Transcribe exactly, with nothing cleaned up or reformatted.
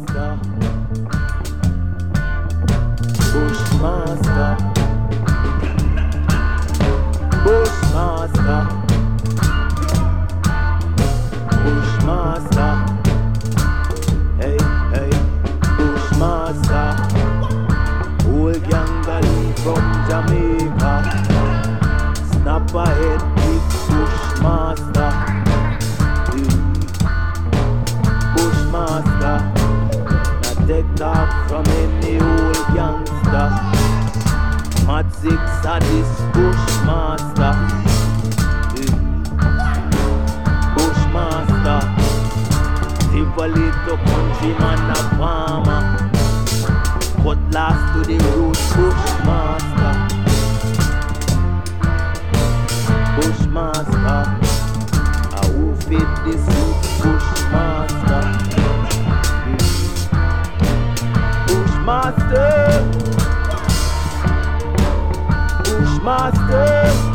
Bushmaster, Bushmaster, Bushmaster, Bushmaster, hey, hey, Bushmaster, old Yangali from Jamaica, snap ahead with Bushmaster, Bushmaster, not take off from any old youngster. Mad six are this Bushmaster, Bushmaster, Tivoli to countryman a farmer, but last to the root Bushmaster, Bushmaster, I will fit this youth Bushmaster, Bushmaster, Bushmaster.